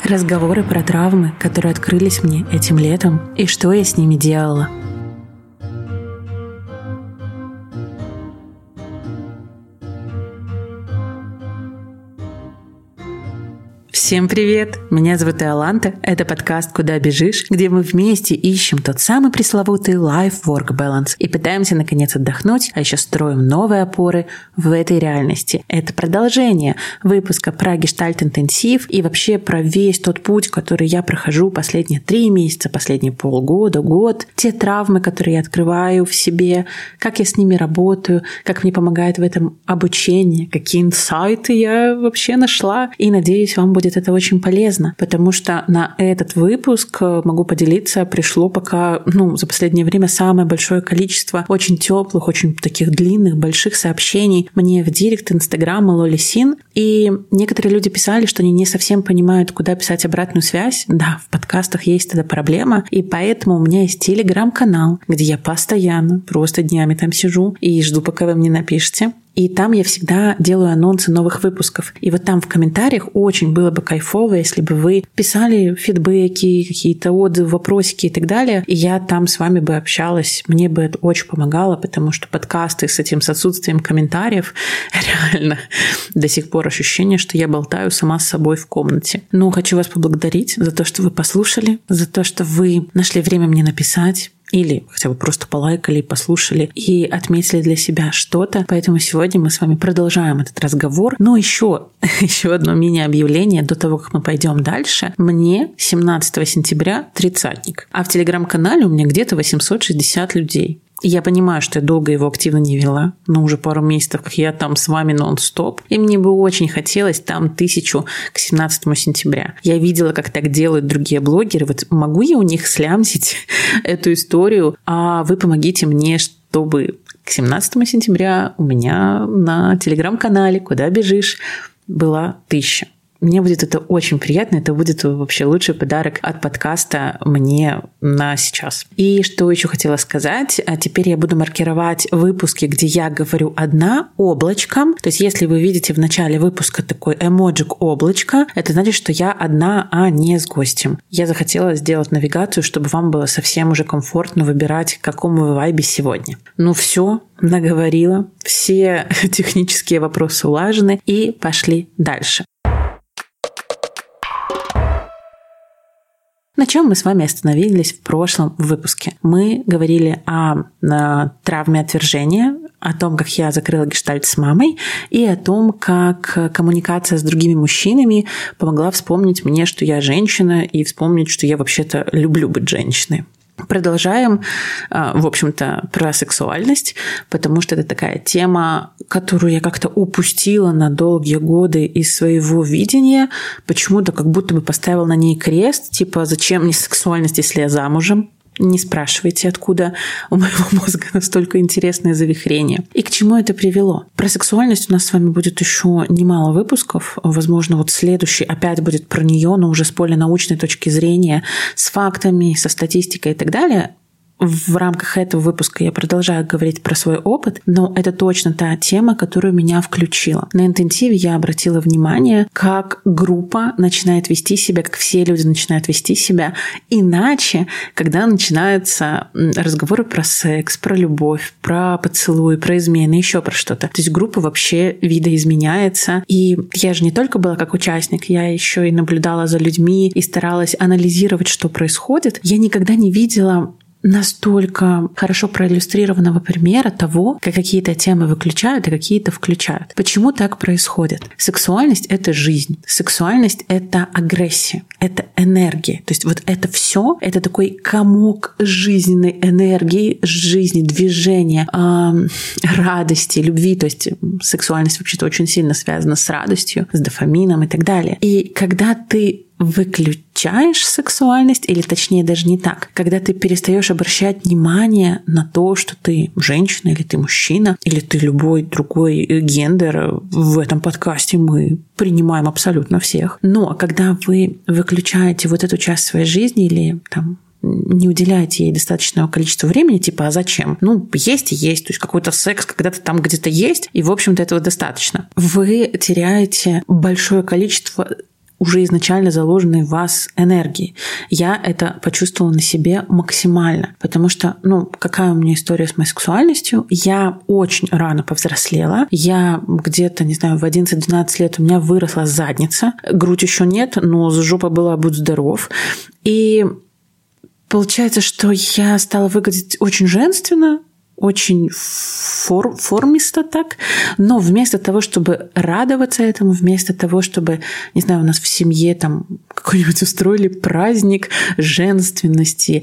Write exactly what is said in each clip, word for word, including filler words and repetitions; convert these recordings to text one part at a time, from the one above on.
Разговоры про травмы, которые открылись мне этим летом, и что я с ними делала. Всем привет! Меня зовут Иоланта. Это подкаст «Куда бежишь?», где мы вместе ищем тот самый пресловутый life-work balance и пытаемся наконец отдохнуть, а еще строим новые опоры в этой реальности. Это продолжение выпуска про гештальт-интенсив и вообще про весь тот путь, который я прохожу последние три месяца, последние полгода, год. Те травмы, которые я открываю в себе, как я с ними работаю, как мне помогает в этом обучение, какие инсайты я вообще нашла. И надеюсь, вам будет это очень полезно, потому что на этот выпуск, могу поделиться, пришло пока, ну, за последнее время самое большое количество очень теплых, очень таких длинных, больших сообщений мне в директ Инстаграма Лоли Син. И некоторые люди писали, что они не совсем понимают, куда писать обратную связь. Да, в подкастах есть эта проблема, и поэтому у меня есть телеграм-канал, где я постоянно, просто днями там сижу и жду, пока вы мне напишете. И там я всегда делаю анонсы новых выпусков. И вот там в комментариях очень было бы кайфово, если бы вы писали фидбэки, какие-то отзывы, вопросики и так далее. И я там с вами бы общалась. Мне бы это очень помогало, потому что подкасты с этим, с отсутствием комментариев, реально до сих пор ощущение, что я болтаю сама с собой в комнате. Но хочу вас поблагодарить за то, что вы послушали, за то, что вы нашли время мне написать, или хотя бы просто полайкали, послушали и отметили для себя что-то. Поэтому сегодня мы с вами продолжаем этот разговор. Но еще, еще одно мини-объявление до того, как мы пойдем дальше. Мне семнадцатого сентября тридцатник, а в телеграм-канале у меня где-то восемьсот шестьдесят людей. Я понимаю, что я долго его активно не вела, но уже пару месяцев, как я там с вами нон-стоп. И мне бы очень хотелось там тысячу к семнадцатому сентября. Я видела, как так делают другие блогеры. Вот могу я у них слямзить эту историю, а вы помогите мне, чтобы к семнадцатому сентября у меня на телеграм-канале «Куда бежишь» была тысяча. Мне будет это очень приятно, это будет вообще лучший подарок от подкаста мне на сейчас. И что еще хотела сказать, а теперь я буду маркировать выпуски, где я говорю одна облачком. То есть если вы видите в начале выпуска такой эмоджик облачко, это значит, что я одна, а не с гостем. Я захотела сделать навигацию, чтобы вам было совсем уже комфортно выбирать, к какому вы вайбе сегодня. Ну все, наговорила, все технические вопросы улажены и пошли дальше. На чем мы с вами остановились в прошлом выпуске? Мы говорили о, о травме отвержения, о том, как я закрыла гештальт с мамой, и о том, как коммуникация с другими мужчинами помогла вспомнить мне, что я женщина, и вспомнить, что я вообще-то люблю быть женщиной. Продолжаем, в общем-то, про сексуальность, потому что это такая тема, которую я как-то упустила на долгие годы из своего видения. Почему-то как будто бы поставила на ней крест, типа, зачем мне сексуальность, если я замужем? Не спрашивайте, откуда у моего мозга настолько интересное завихрение. И к чему это привело? Про сексуальность у нас с вами будет еще немало выпусков. Возможно, вот следующий опять будет про нее, но уже с более научной точки зрения, с фактами, со статистикой и так далее. В рамках этого выпуска я продолжаю говорить про свой опыт, но это точно та тема, которую меня включила. На интенсиве я обратила внимание, как группа начинает вести себя, как все люди начинают вести себя иначе, когда начинаются разговоры про секс, про любовь, про поцелуй, про измены, еще про что-то. То есть группа вообще видоизменяется. И я же не только была как участник, я еще и наблюдала за людьми и старалась анализировать, что происходит. Я никогда не видела настолько хорошо проиллюстрированного примера того, как какие-то темы выключают, а какие-то включают. Почему так происходит? Сексуальность — это жизнь. Сексуальность — это агрессия, это энергия. То есть вот это все, это такой комок жизненной энергии, жизни, движения, э, радости, любви. То есть сексуальность вообще-то очень сильно связана с радостью, с дофамином и так далее. И когда ты выключаешь сексуальность, или точнее даже не так, когда ты перестаешь обращать внимание на то, что ты женщина, или ты мужчина, или ты любой другой гендер, в этом подкасте мы принимаем абсолютно всех. Но когда вы выключаете вот эту часть своей жизни или там не уделяете ей достаточного количества времени, типа, а зачем? Ну, есть и есть, то есть какой-то секс когда-то там где-то есть, и, в общем-то, этого достаточно. Вы теряете большое количество уже изначально заложенной в вас энергии. Я это почувствовала на себе максимально, потому что, ну, какая у меня история с моей сексуальностью? Я очень рано повзрослела. Я где-то, не знаю, в одиннадцать-двенадцать лет у меня выросла задница. Грудь еще нет, но жопа была, будь здоров. И получается, что я стала выглядеть очень женственно, очень фор, формисто так, но вместо того, чтобы радоваться этому, вместо того, чтобы, не знаю, у нас в семье там какой-нибудь устроили праздник женственности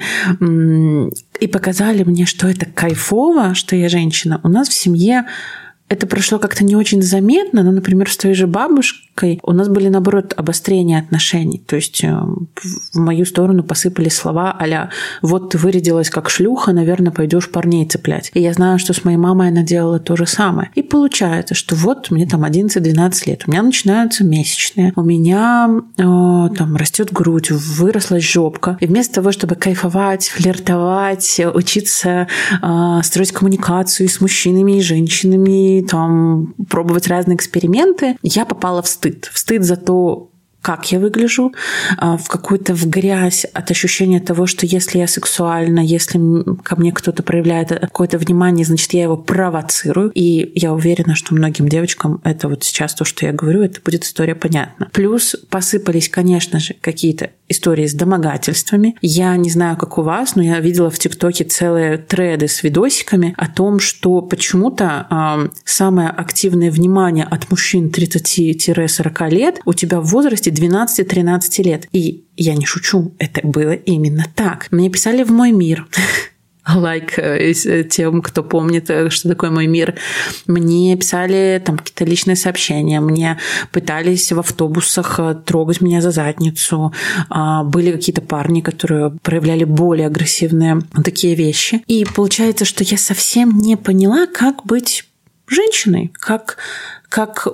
и показали мне, что это кайфово, что я женщина, у нас в семье это прошло как-то не очень заметно, но, например, с той же бабушкой у нас были, наоборот, обострения отношений. То есть в мою сторону посыпали слова а-ля «вот ты вырядилась как шлюха, наверное, пойдешь парней цеплять». И я знаю, что с моей мамой она делала то же самое. И получается, что вот мне там одиннадцать-двенадцать лет, у меня начинаются месячные, у меня э, там растет грудь, выросла жопка. И вместо того, чтобы кайфовать, флиртовать, учиться э, строить коммуникацию с мужчинами и женщинами, там, пробовать разные эксперименты, я попала в стыд. В стыд за то, как я выгляжу, в какую-то в грязь от ощущения того, что если я сексуальна, если ко мне кто-то проявляет какое-то внимание, значит, я его провоцирую. И я уверена, что многим девочкам это вот сейчас то, что я говорю, это будет история понятна. Плюс посыпались, конечно же, какие-то истории с домогательствами. Я не знаю, как у вас, но я видела в ТикТоке целые треды с видосиками о том, что почему-то э, самое активное внимание от мужчин тридцати-сорока лет у тебя в возрасте двенадцати-тринадцати лет. И я не шучу, это было именно так. Мне писали в мой мир. Лайк like, тем, кто помнит, что такое мой мир. Мне писали там какие-то личные сообщения, мне пытались в автобусах трогать меня за задницу. Были какие-то парни, которые проявляли более агрессивные такие вещи. И получается, что я совсем не поняла, как быть женщиной, как... как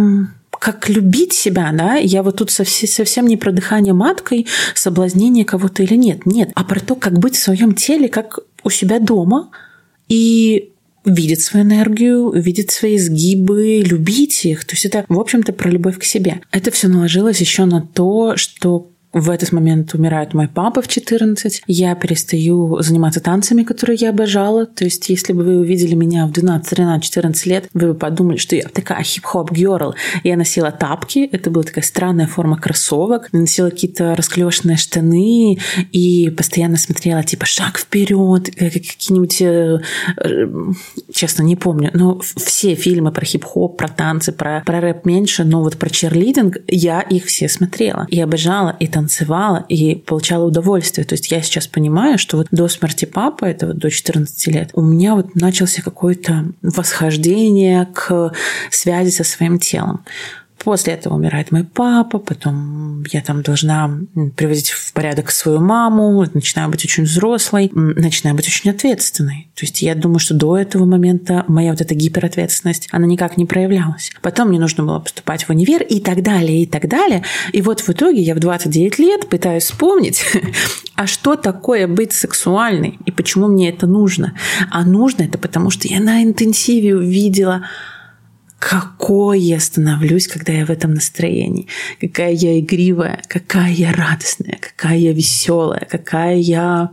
как любить себя, да, я вот тут совсем не про дыхание маткой, соблазнение кого-то или нет, нет, а про то, как быть в своем теле, как у себя дома и видеть свою энергию, видеть свои изгибы, любить их. То есть это, в общем-то, про любовь к себе. Это все наложилось еще на то, что в этот момент умирает мой папа в четырнадцать. Я перестаю заниматься танцами, которые я обожала. То есть, если бы вы увидели меня в двенадцать, тринадцать, четырнадцать лет, вы бы подумали, что я такая хип-хоп герл. Я носила тапки. Это была такая странная форма кроссовок. Я носила какие-то расклешенные штаны и постоянно смотрела типа шаг вперед, какие-нибудь, честно, не помню, но все фильмы про хип-хоп, про танцы, про, про рэп меньше, но вот про черлидинг я их все смотрела. И обожала, и танцевала. танцевала и получала удовольствие. То есть я сейчас понимаю, что вот до смерти папы, это вот до четырнадцати лет, у меня вот начался какое-то восхождение к связи со своим телом. После этого умирает мой папа, потом я там должна приводить в порядок свою маму, начинаю быть очень взрослой, начинаю быть очень ответственной. То есть я думаю, что до этого момента моя вот эта гиперответственность, она никак не проявлялась. Потом мне нужно было поступать в универ и так далее, и так далее. И вот в итоге я в двадцать девять лет пытаюсь вспомнить, а что такое быть сексуальной и почему мне это нужно. А нужно это потому, что я на интенсиве увидела, какой я становлюсь, когда я в этом настроении. Какая я игривая, какая я радостная, какая я веселая, какая я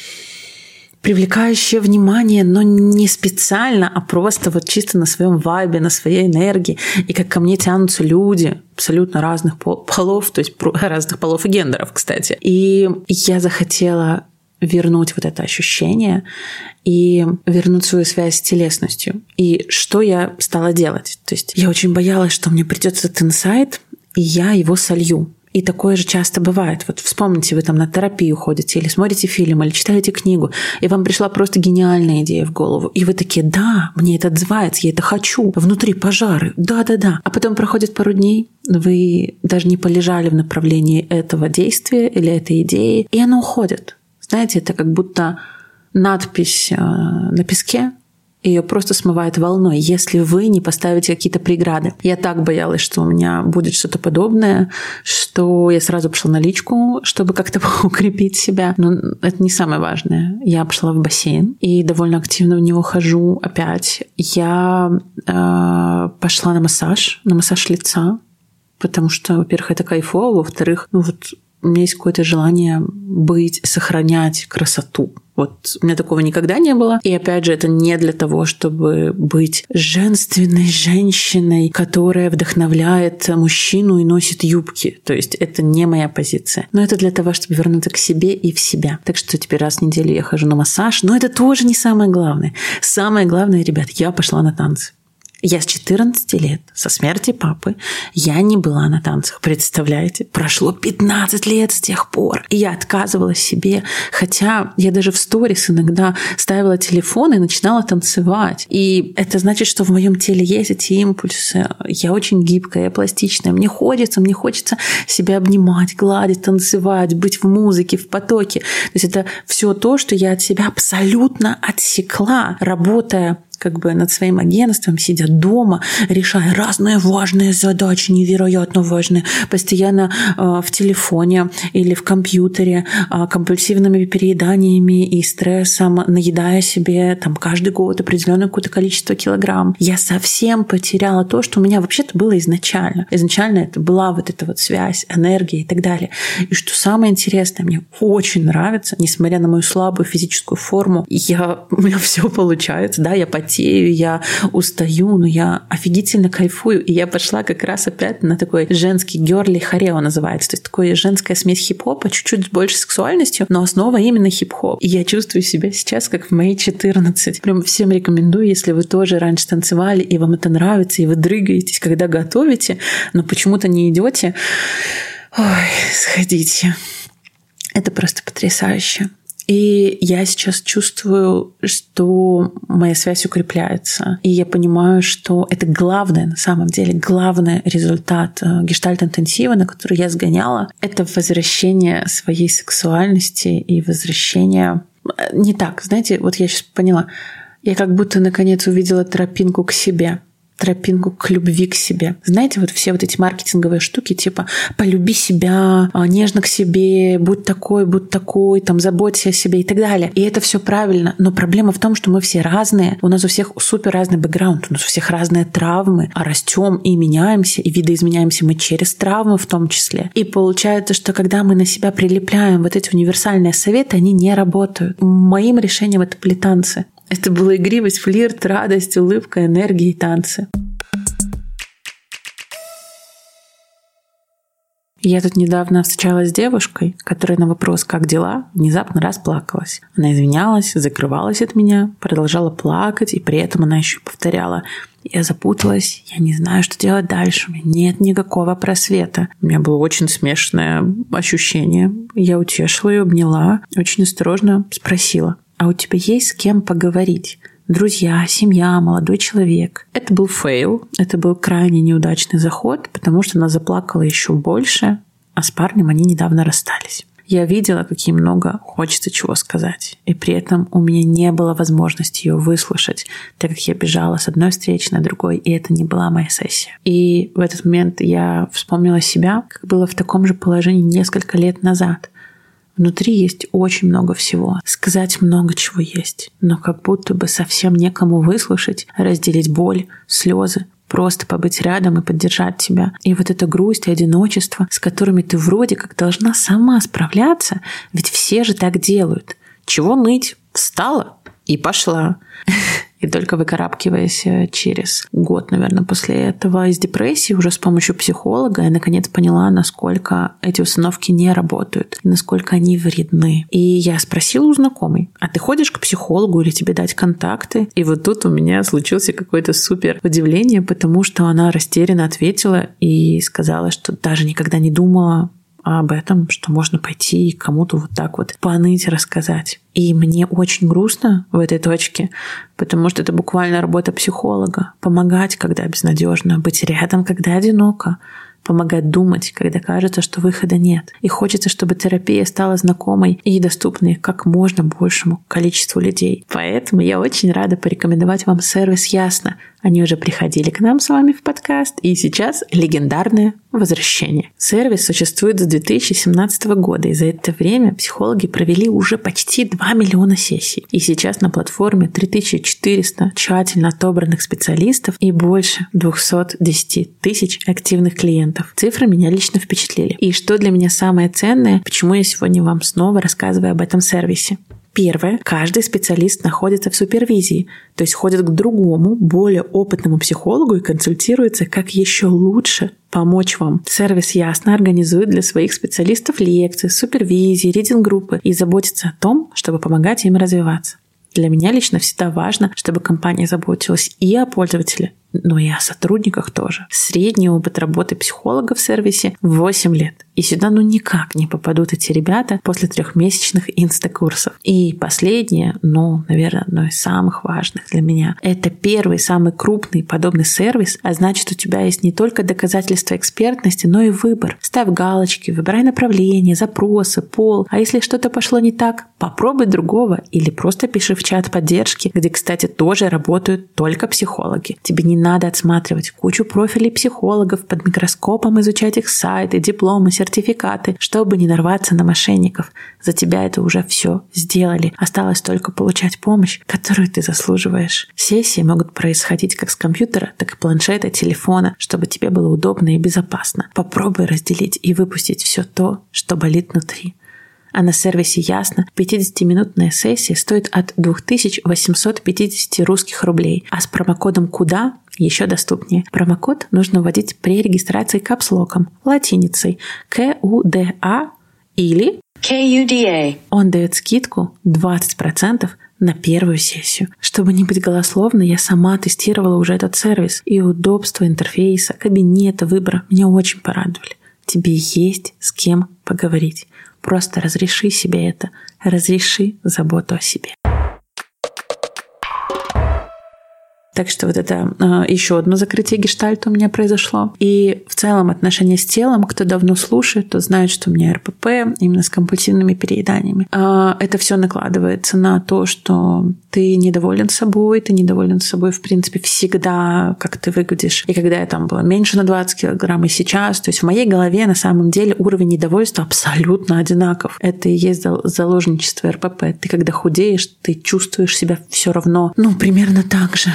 привлекающая внимание, но не специально, а просто вот чисто на своем вайбе, на своей энергии. И как ко мне тянутся люди абсолютно разных полов, то есть разных полов и гендеров, кстати. И я захотела вернуть вот это ощущение и вернуть свою связь с телесностью. И что я стала делать? То есть я очень боялась, что мне придется этот инсайт, и я его солью. И такое же часто бывает. Вот вспомните, вы там на терапию ходите, или смотрите фильм, или читаете книгу, и вам пришла просто гениальная идея в голову. И вы такие: да, мне это отзывается, я это хочу. Внутри пожары, да-да-да. А потом проходит пару дней, вы даже не полежали в направлении этого действия или этой идеи, и оно уходит. Знаете, это как будто надпись на песке, ее просто смывает волной, если вы не поставите какие-то преграды. Я так боялась, что у меня будет что-то подобное, что я сразу пошла на личку, чтобы как-то укрепить себя. Но это не самое важное. Я пошла в бассейн и довольно активно в него хожу опять. Я э, пошла на массаж, на массаж лица. потому что, во-первых, это кайфово, во-вторых, ну вот у меня есть какое-то желание быть, сохранять красоту. Вот у меня такого никогда не было. И опять же, это не для того, чтобы быть женственной женщиной, которая вдохновляет мужчину и носит юбки. То есть это не моя позиция. Но это для того, чтобы вернуться к себе и в себя. Так что теперь раз в неделю я хожу на массаж. Но это тоже не самое главное. Самое главное, ребят, я пошла на танцы. Я с четырнадцати лет, со смерти папы, я не была на танцах. Представляете? Прошло пятнадцать лет с тех пор. И я отказывала себе. Хотя я даже в сторис иногда ставила телефон и начинала танцевать. И это значит, что в моем теле есть эти импульсы. Я очень гибкая, я пластичная. Мне хочется, мне хочется себя обнимать, гладить, танцевать, быть в музыке, в потоке. То есть это все то, что я от себя абсолютно отсекла, работая как бы над своим агентством, сидя дома, решая разные важные задачи, невероятно важные, постоянно э, в телефоне или в компьютере, э, компульсивными перееданиями и стрессом, наедая себе там каждый год определенное какое-то количество килограмм. Я совсем потеряла то, что у меня вообще-то было изначально. Изначально это была вот эта вот связь, энергия и так далее. И что самое интересное, мне очень нравится, несмотря на мою слабую физическую форму, я, у меня все получается, да, я потею, я устаю, но я офигительно кайфую. И я пошла как раз опять на такой женский герли хорео называется. То есть такая женская смесь хип-хопа, чуть-чуть с большей сексуальностью, но основа именно хип-хоп. И я чувствую себя сейчас как в мои четырнадцать. Прям всем рекомендую, если вы тоже раньше танцевали, и вам это нравится, и вы дрыгаетесь, когда готовите, но почему-то не идете. Ой, сходите. Это просто потрясающе. И я сейчас чувствую, что моя связь укрепляется. И я понимаю, что это главное, на самом деле, главный результат гештальт-интенсива, на который я сгоняла, это возвращение своей сексуальности и возвращение... Не так, знаете, вот я сейчас поняла. Я как будто наконец увидела тропинку к себе. тропинку к любви к себе. Знаете, вот все вот эти маркетинговые штуки, типа полюби себя, нежно к себе, будь такой, будь такой, там, заботься о себе и так далее. И это все правильно. Но проблема в том, что мы все разные. У нас у всех супер разный бэкграунд, у нас у всех разные травмы, а растем и меняемся, и видоизменяемся мы через травмы в том числе. И получается, что когда мы на себя прилепляем вот эти универсальные советы, они не работают. Моим решением это были танцы. Это была игривость, флирт, радость, улыбка, энергия и танцы. Я тут недавно встречалась с девушкой, которая на вопрос «как дела?» внезапно расплакалась. Она извинялась, закрывалась от меня, продолжала плакать, и при этом она еще повторяла: «Я запуталась, я не знаю, что делать дальше, у меня нет никакого просвета». У меня было очень смешанное ощущение. Я утешила ее, обняла, очень осторожно спросила: «А у тебя есть с кем поговорить? Друзья, семья, молодой человек?» Это был фейл, это был крайне неудачный заход, потому что она заплакала еще больше, а с парнем они недавно расстались. Я видела, как ей много хочется чего сказать, и при этом у меня не было возможности ее выслушать, так как я бежала с одной встречи на другой, и это не была моя сессия. И в этот момент я вспомнила себя, как было в таком же положении несколько лет назад. Внутри есть очень много всего. Сказать много чего есть, но как будто бы совсем некому выслушать, разделить боль, слезы, просто побыть рядом и поддержать тебя. И вот эта грусть и одиночество, с которыми ты вроде как должна сама справляться, ведь все же так делают. Чего ныть? Встала и пошла. И только выкарабкиваясь через год, наверное, после этого из депрессии, уже с помощью психолога, я наконец поняла, насколько эти установки не работают, и насколько они вредны. И я спросила у знакомой: «А ты ходишь к психологу или тебе дать контакты?» И вот тут у меня случился какое-то супер удивление, потому что она растерянно ответила и сказала, что даже никогда не думала об этом, что можно пойти и кому-то вот так вот поныть, рассказать. И мне очень грустно в этой точке, потому что это буквально работа психолога. Помогать, когда безнадежно, быть рядом, когда одиноко, помогать думать, когда кажется, что выхода нет. И хочется, чтобы терапия стала знакомой и доступной как можно большему количеству людей. Поэтому я очень рада порекомендовать вам сервис Ясно. Они уже приходили к нам с вами в подкаст, и сейчас легендарное возвращение. Сервис существует с две тысячи семнадцатого года, и за это время психологи провели уже почти два миллиона сессий. И сейчас на платформе три тысячи четыреста тщательно отобранных специалистов и больше двести десять тысяч активных клиентов. Цифры меня лично впечатлили. И что для меня самое ценное, почему я сегодня вам снова рассказываю об этом сервисе. Первое. Каждый специалист находится в супервизии, то есть ходит к другому, более опытному психологу и консультируется, как еще лучше помочь вам. Сервис ясно организует для своих специалистов лекции, супервизии, ридинг-группы и заботится о том, чтобы помогать им развиваться. Для меня лично всегда важно, чтобы компания заботилась и о пользователе, но и о сотрудниках тоже. Средний опыт работы психолога в сервисе восемь лет. И сюда ну никак не попадут эти ребята после трехмесячных инстакурсов. И последнее, ну, наверное, одно из самых важных для меня. Это первый, самый крупный подобный сервис, а значит, у тебя есть не только доказательства экспертности, но и выбор. Ставь галочки, выбирай направление, запросы, пол. А если что-то пошло не так, попробуй другого или просто пиши в чат поддержки, где, кстати, тоже работают только психологи. Тебе не надо отсматривать кучу профилей психологов, под микроскопом изучать их сайты, дипломы, сертификаты, чтобы не нарваться на мошенников. За тебя это уже все сделали. Осталось только получать помощь, которую ты заслуживаешь. Сессии могут происходить как с компьютера, так и планшета, телефона, чтобы тебе было удобно и безопасно. Попробуй разделить и выпустить все то, что болит внутри. А на сервисе Ясно пятидесятиминутная сессия стоит от две тысячи восемьсот пятьдесят русских рублей, а с промокодом «Куда» еще доступнее. Промокод нужно вводить при регистрации капслоком, латиницей К У Д А или К Ю Д А. Он дает скидку двадцать процентов на первую сессию. Чтобы не быть голословной, я сама тестировала уже этот сервис, и удобство интерфейса, кабинета, выбора меня очень порадовали. Тебе есть с кем поговорить. Просто разреши себе это. Разреши заботу о себе. Так что вот это э, еще одно закрытие гештальта у меня произошло. И в целом отношения с телом, кто давно слушает, тот знает, что у меня эр пэ пэ именно с компульсивными перееданиями. А это все накладывается на то, что ты недоволен собой, ты недоволен собой, в принципе, всегда, как ты выглядишь. И когда я там была меньше на двадцать килограмм, и сейчас, то есть в моей голове на самом деле уровень недовольства абсолютно одинаков. Это и есть заложничество эр пэ пэ. Ты когда худеешь, ты чувствуешь себя все равно, ну, примерно так же.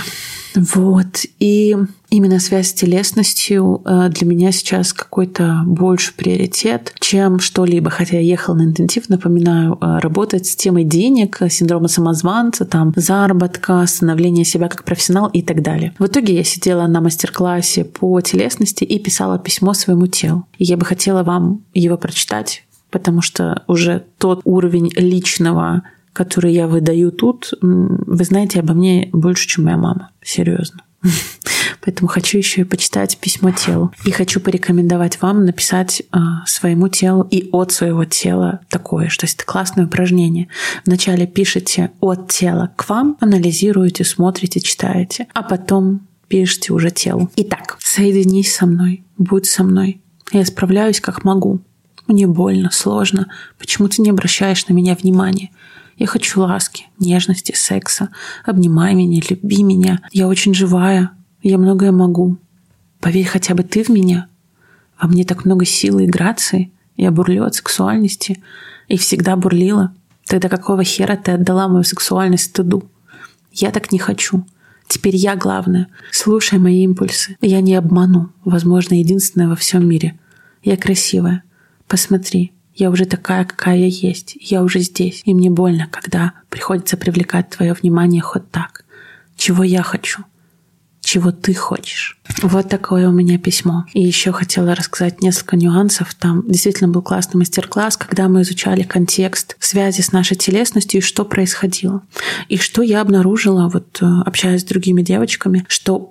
Вот. И именно связь с телесностью для меня сейчас какой-то больше приоритет, чем что-либо. Хотя я ехала на интенсив, напоминаю, работать с темой денег, синдрома самозванца, там, заработка, становления себя как профессионал и так далее. В итоге я сидела на мастер-классе по телесности и писала письмо своему телу. И я бы хотела вам его прочитать, потому что уже тот уровень личного, который я выдаю тут, вы знаете обо мне больше, чем моя мама. Серьезно. Поэтому хочу еще и почитать письмо телу. И хочу порекомендовать вам написать э, своему телу и от своего тела такое, что это классное упражнение. Вначале пишите от тела к вам, анализируете, смотрите, читаете, а потом пишите уже телу. Итак, соединись со мной, будь со мной. Я справляюсь как могу. Мне больно, сложно. Почему ты не обращаешь на меня внимания? Я хочу ласки, нежности, секса. Обнимай меня, люби меня. Я очень живая. Я многое могу. Поверь хотя бы ты в меня. Во мне так много силы и грации. Я бурлю от сексуальности. И всегда бурлила. Тогда какого хера ты отдала мою сексуальность стыду? Я так не хочу. Теперь я главная. Слушай мои импульсы. Я не обману. Возможно, единственная во всем мире. Я красивая. Посмотри. Я уже такая, какая я есть. Я уже здесь. И мне больно, когда приходится привлекать твое внимание хоть так. Чего я хочу? Чего ты хочешь? Вот такое у меня письмо. И еще хотела рассказать несколько нюансов. Там действительно был классный мастер-класс, когда мы изучали контекст связи с нашей телесностью и что происходило. И что я обнаружила, вот общаясь с другими девочками, что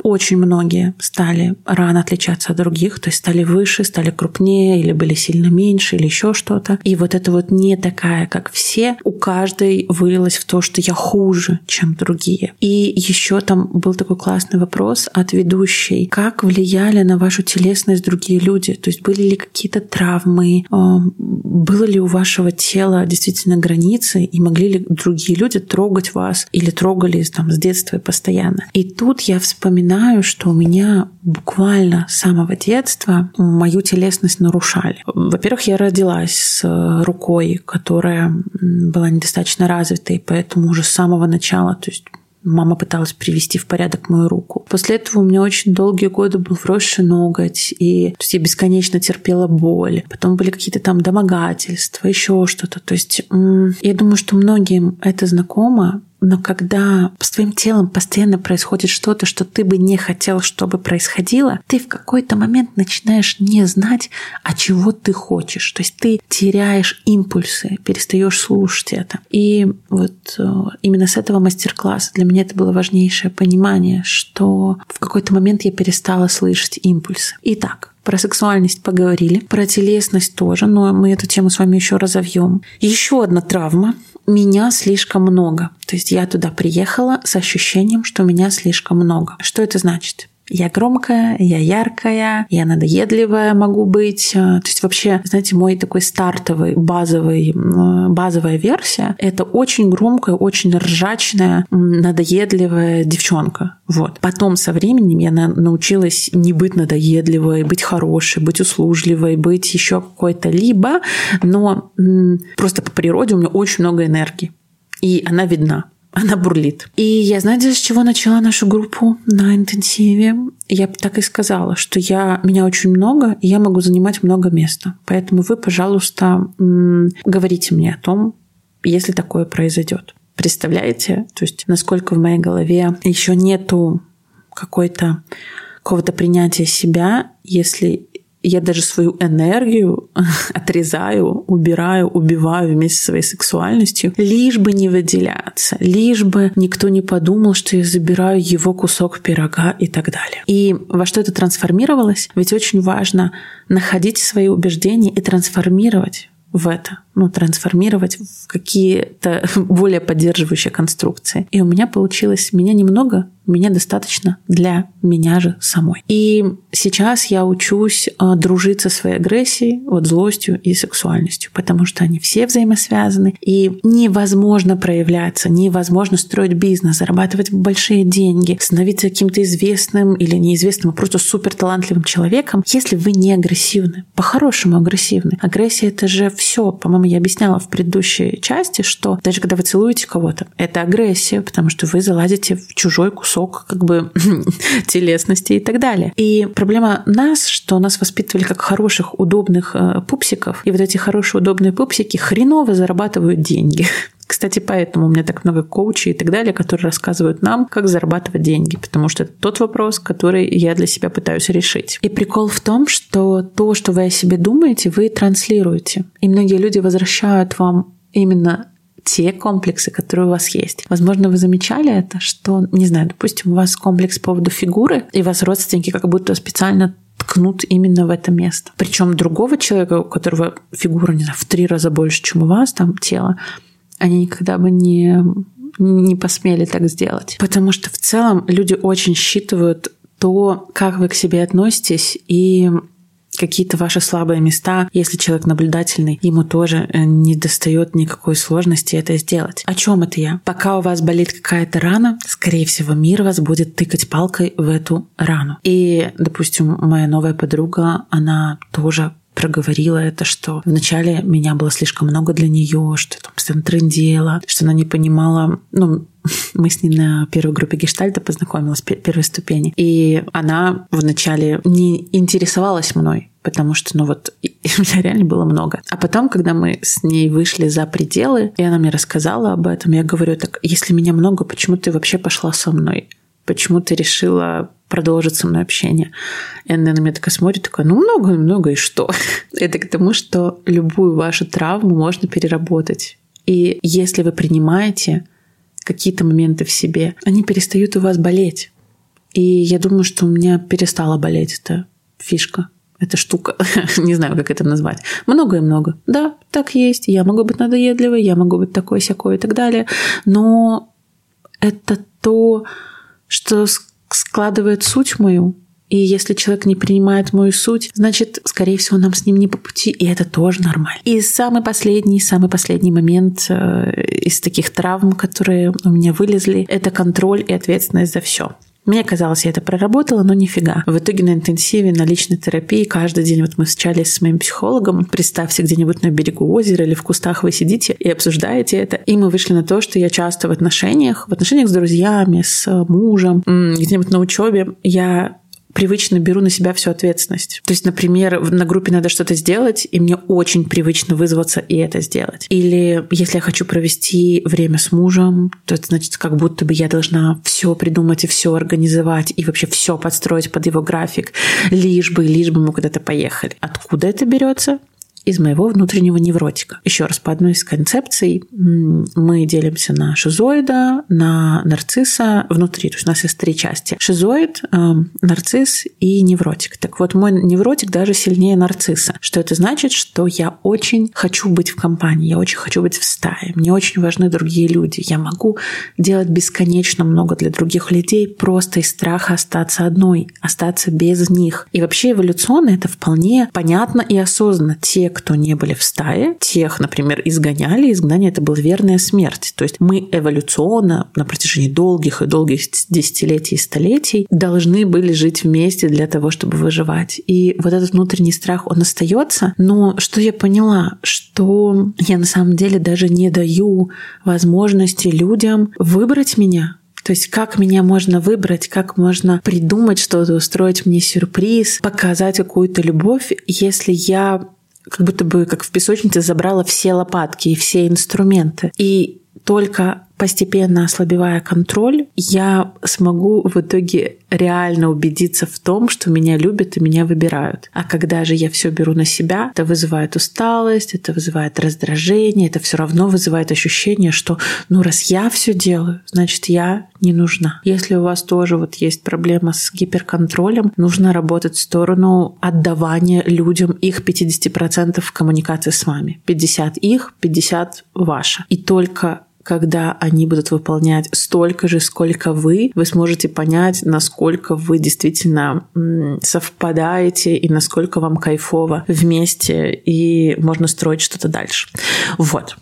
очень многие стали рано отличаться от других, то есть стали выше, стали крупнее или были сильно меньше или еще что-то. И вот это вот не такая, как все, у каждой вылилось в то, что я хуже, чем другие. И еще там был такой классный вопрос от ведущей. Как влияли на вашу телесность другие люди? То есть были ли какие-то травмы? Было ли у вашего тела действительно границы? И могли ли другие люди трогать вас? Или трогали там с детства и постоянно? И тут я вспоминаю, что у меня буквально с самого детства мою телесность нарушали. Во-первых, я родилась с рукой, которая была недостаточно развитой, поэтому уже с самого начала, то есть мама пыталась привести в порядок мою руку. После этого у меня очень долгие годы был вросший ноготь, и то есть я бесконечно терпела боль. Потом были какие-то там домогательства, еще что-то. То есть я думаю, что многим это знакомо, но когда с твоим телом постоянно происходит что-то, что ты бы не хотел, чтобы происходило, ты в какой-то момент начинаешь не знать, а чего ты хочешь. То есть ты теряешь импульсы, перестаешь слушать это. И вот именно с этого мастер-класса для меня это было важнейшее понимание, что в какой-то момент я перестала слышать импульсы. Итак, про сексуальность поговорили, про телесность тоже, но мы эту тему с вами еще разовьем. Еще одна травма. Меня слишком много. То есть я туда приехала с ощущением, что меня слишком много. Что это значит? Я громкая, я яркая, я надоедливая могу быть. То есть вообще, знаете, мой такой стартовый, базовый, базовая версия — это очень громкая, очень ржачная, надоедливая девчонка. Вот. Потом со временем я научилась не быть надоедливой, быть хорошей, быть услужливой, быть еще какой-то либо, но просто по природе у меня очень много энергии. И она видна. Она бурлит. И я, знаете, с чего начала нашу группу на интенсиве? Я так и сказала, что я, меня очень много, и я могу занимать много места. Поэтому вы, пожалуйста, говорите мне о том, если такое произойдет. Представляете? То есть насколько в моей голове еще нету какой-то, какого-то принятия себя, если я даже свою энергию отрезаю, убираю, убиваю вместе со своей сексуальностью, лишь бы не выделяться, лишь бы никто не подумал, что я забираю его кусок пирога и так далее. И во что это трансформировалось? Ведь очень важно находить свои убеждения и трансформировать в это, ну, трансформировать в какие-то более поддерживающие конструкции. И у меня получилось меня немного, меня достаточно для меня же самой. И сейчас я учусь дружить со своей агрессией, вот злостью и сексуальностью, потому что они все взаимосвязаны, и невозможно проявляться, невозможно строить бизнес, зарабатывать большие деньги, становиться каким-то известным или неизвестным, а просто суперталантливым человеком, если вы не агрессивны, по-хорошему агрессивны. Агрессия — это же все. По-моему, я объясняла в предыдущей части, что даже когда вы целуете кого-то, это агрессия, потому что вы залазите в чужой кусок как бы телесности и так далее. И проблема нас, что нас воспитывали как хороших, удобных э, пупсиков, и вот эти хорошие, удобные пупсики хреново зарабатывают деньги. Кстати, поэтому у меня так много коучей и так далее, которые рассказывают нам, как зарабатывать деньги, потому что это тот вопрос, который я для себя пытаюсь решить. И прикол в том, что то, что вы о себе думаете, вы транслируете. И многие люди возвращают вам именно те комплексы, которые у вас есть. Возможно, вы замечали это, что, не знаю, допустим, у вас комплекс по поводу фигуры, и вас родственники как будто специально ткнут именно в это место. Причем другого человека, у которого фигура, не знаю, в три раза больше, чем у вас, там, тело, они никогда бы не, не посмели так сделать. Потому что в целом люди очень считывают то, как вы к себе относитесь, и какие-то ваши слабые места. Если человек наблюдательный, ему тоже не достает никакой сложности это сделать. О чем это я? Пока у вас болит какая-то рана, скорее всего, мир вас будет тыкать палкой в эту рану. И, допустим, моя новая подруга, она тоже проговорила это, что вначале меня было слишком много для нее, что там постоянно трындела, что она не понимала. Ну, мы с ней на первой группе гештальта познакомилась, первой ступени, и она вначале не интересовалась мной, потому что, ну вот, у меня реально было много. А потом, когда мы с ней вышли за пределы, и она мне рассказала об этом, я говорю: так, если меня много, почему ты вообще пошла со мной? Почему ты решила продолжить со мной общение? И она на меня такая смотрит, такая: ну много, много, и что? Это к тому, что любую вашу травму можно переработать. И если вы принимаете какие-то моменты в себе, они перестают у вас болеть. И я думаю, что у меня перестала болеть эта фишка, эта штука. Не знаю, как это назвать. Много и много. Да, так есть. Я могу быть надоедливой, я могу быть такой-сякой и так далее. Но это то, что складывает суть мою. И если человек не принимает мою суть, значит, скорее всего, нам с ним не по пути, и это тоже нормально. И самый последний, самый последний момент э, из таких травм, которые у меня вылезли, это контроль и ответственность за все. Мне казалось, я это проработала, но нифига. В итоге на интенсиве, на личной терапии каждый день вот мы встречались с моим психологом. Представьте, где-нибудь на берегу озера или в кустах вы сидите и обсуждаете это. И мы вышли на то, что я часто в отношениях, в отношениях с друзьями, с мужем, где-нибудь на учебе, я привычно беру на себя всю ответственность. То есть, например, на группе надо что-то сделать, и мне очень привычно вызваться и это сделать. Или если я хочу провести время с мужем, то это значит, как будто бы я должна все придумать и все организовать, и вообще все подстроить под его график, лишь бы, лишь бы мы куда-то поехали. Откуда это берется? Из моего внутреннего невротика. Еще раз, по одной из концепций мы делимся на шизоида, на нарцисса внутри. То есть у нас есть три части. Шизоид, э, нарцисс и невротик. Так вот, мой невротик даже сильнее нарцисса. Что это значит? Что я очень хочу быть в компании, я очень хочу быть в стае. Мне очень важны другие люди. Я могу делать бесконечно много для других людей просто из страха остаться одной, остаться без них. И вообще эволюционно это вполне понятно и осознанно. Те, кто не были в стае, тех, например, изгоняли. Изгнание — это была верная смерть. То есть мы эволюционно на протяжении долгих и долгих десятилетий и столетий должны были жить вместе для того, чтобы выживать. И вот этот внутренний страх, он остается. Но что я поняла? Что я на самом деле даже не даю возможности людям выбрать меня. То есть как меня можно выбрать, как можно придумать что-то, устроить мне сюрприз, показать какую-то любовь, если я как будто бы как в песочнице забрала все лопатки и все инструменты. И только постепенно ослабевая контроль, я смогу в итоге реально убедиться в том, что меня любят и меня выбирают. А когда же я все беру на себя, это вызывает усталость, это вызывает раздражение, это все равно вызывает ощущение, что ну раз я все делаю, значит я не нужна. Если у вас тоже вот есть проблема с гиперконтролем, нужно работать в сторону отдавания людям их пятьдесят процентов в коммуникации с вами. пятьдесят их, пятьдесят ваше. И только когда они будут выполнять столько же, сколько вы, вы сможете понять, насколько вы действительно совпадаете и насколько вам кайфово вместе, и можно строить что-то дальше. Вот.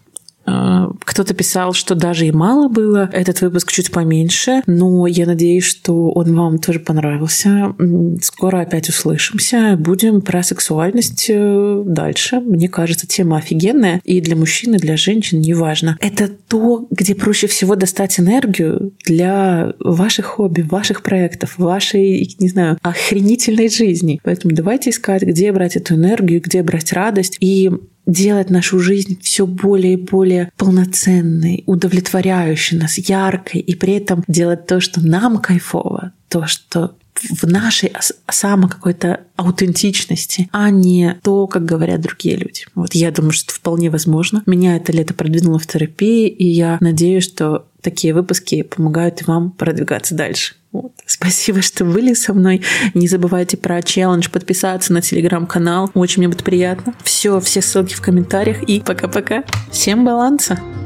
Кто-то писал, что даже и мало было. Этот выпуск чуть поменьше, но я надеюсь, что он вам тоже понравился. Скоро опять услышимся. Будем про сексуальность дальше. Мне кажется, тема офигенная. И для мужчин, и для женщин, неважно. Это то, где проще всего достать энергию для ваших хобби, ваших проектов, вашей, не знаю, охренительной жизни. Поэтому давайте искать, где брать эту энергию, где брать радость. И делать нашу жизнь все более и более полноценной, удовлетворяющей нас, яркой, и при этом делать то, что нам кайфово, то, что в нашей самой какой-то аутентичности, а не то, как говорят другие люди. Вот я думаю, что это вполне возможно. Меня это лето продвинуло в терапии, и я надеюсь, что такие выпуски помогают и вам продвигаться дальше. Вот. Спасибо, что были со мной. Не забывайте про челлендж, подписаться на телеграм-канал. Очень мне будет приятно. Все, все ссылки в комментариях. И пока-пока. Всем баланса!